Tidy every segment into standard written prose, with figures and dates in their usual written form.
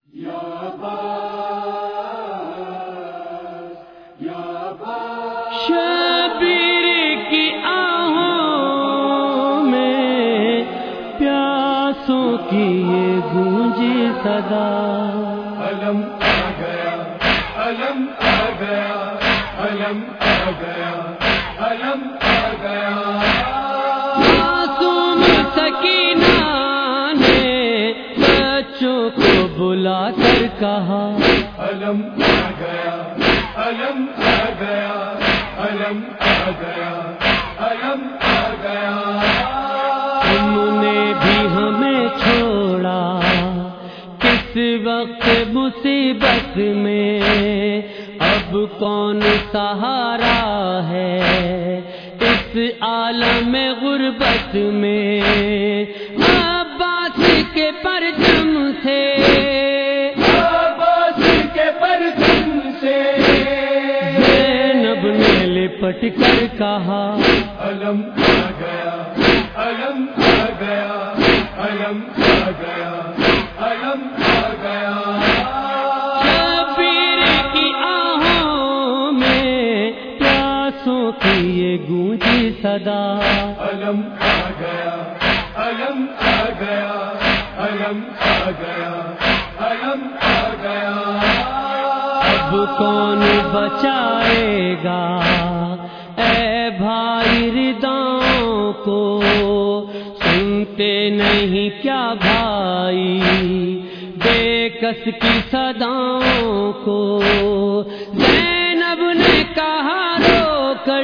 شبیر کی آہوں میں پیاسوں کی یہ گونجی صدا، علم آ گیا، علم آ گیا، علم آ گیا، علم آ گیا۔ معصوم سکینہ نے بچوں کو بلا کر کہا، علم آ گیا، علم آ گیا، علم آ گیا، علم آ گیا۔ تم نے بھی ہمیں چھوڑا کس وقت مصیبت میں، اب کون سہارا ہے اس عالم غربت میں۔ عباس کے پرچم سے، عباس کے پرچم سے زینب نے لپٹ کر کہا، علم آ گیا، علم آ گیا، علم آ گیا، علم آ گیا۔ شبیر کی آہوں میں پیاسوں کی یہ گونجی صدا، علم آ گیا، علم آ گیا، علم آ گیا، علم آ گیا۔ اب کون بچائے گا اے بھائی رداؤں کو، سنتے نہیں کیا بھائی بے کس کی صداؤں کو۔ زینب نے کہا رو کر،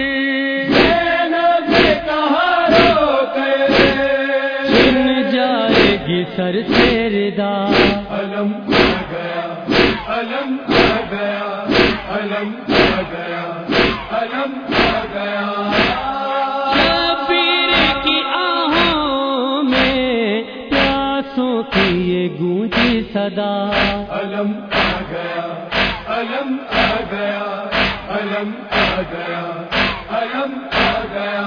زینب نے کہا رو کر، چھن جائے گی سر سے ردا، علم آ گیا، علم آ گیا، علم آ گیا، علم آ گیا۔ شبیر کی آہوں میں پیاسوں کی یہ گونجی صدا، علم آ گیا، علم آ گیا، علم آ گیا، علم آ گیا۔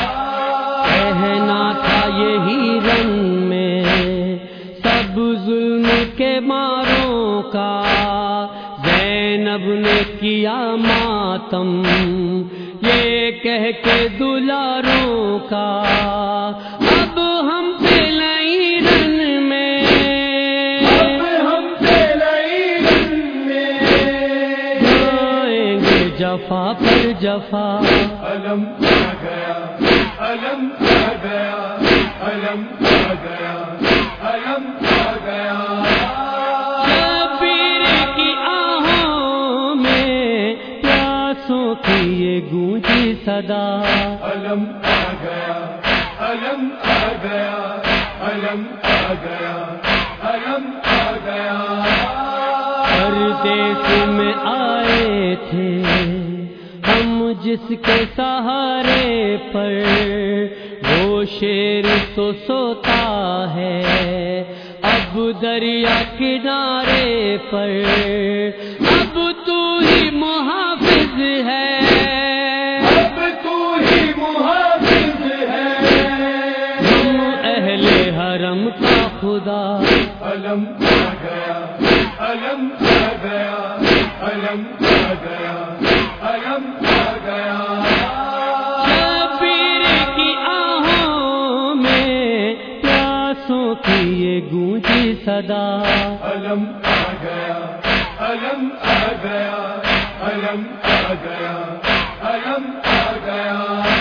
کہنا تھا یہی رن میں سب ظلم کے ماروں کا، زینب نے کیا ماتم یہ کہہ کے دلاروں کا۔ اب ہم پہ نہیں رن میں، اب ہم پہ لعین میں جائیں گے جفا پر جفا، علم آ گیا، علم آ گیا، علم آ گیا، علم آ گیا۔ شبیر کی آہوں میں پیاسوں کی یہ گونجی صدا، علم آ گیا، علم آ گیا، علم آ گیا، علم آ گیا۔ پردیس میں آئے تھے ہم جس کے سہارے پر، وہ شیر تو سوتا ہے اب دریا کنارے پر، اب تو ہی محافظ ہے، اب تو ہی محافظ ہے، ہم اہل حرم کا خدا، علم آ گیا، علم آ گیا، علم آ گیا، علم آ گیا۔ شبیر کی آہوں میں پیاسوں کی یہ گونجی صدا، علم آ گیا، علم آ گیا، علم آ گیا، علم آ گیا۔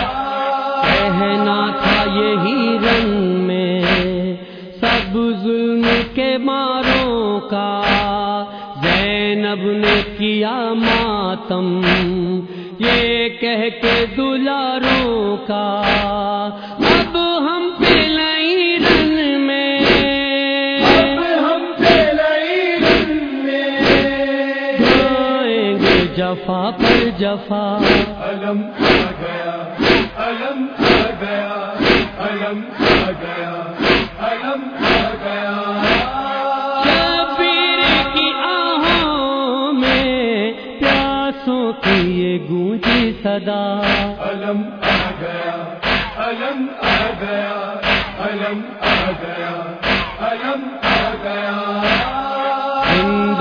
کہنا تھا یہی رن میں سب ظلم کے ماروں کا، زینب نے کیا ماتم یہ کہہ کے دلاروں کا۔ اب ہم پہ نہیں رن میں، اب ہم پہ لعین میں جائیں گے جفا پر جفا، علم آ گیا، علم آ گیا، علم آ گیا، علم آ گیا۔ شبیر کی آہوں میں پیاسوں کی یہ گونجی صدا، علم آ گیا، علم آ گیا، علم آ گیا، علم آ گیا۔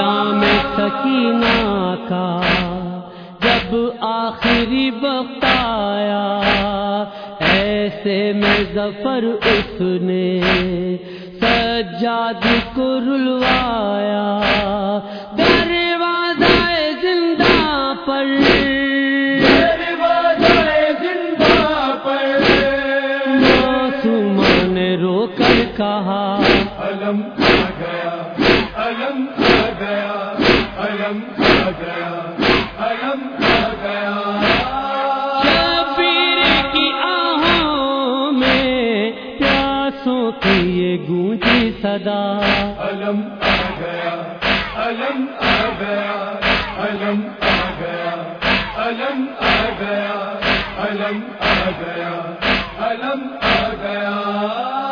امام سکینہ کا جب آخری وقت آیا، ایسے میں ظفر اس نے سجاد کو رلوایا، دروازہ زندہ پر معصومہ نے رو کر کہا علم آ گیا، علم آ گیا، علم آ گیا، علم آ گیا۔ شبیر کی آہوں میں پیاسوں کی یہ گونجی صدا، علم آ گیا، علم آ گیا، علم آ گیا، علم آ گیا، علم آ گیا، علم آ گیا۔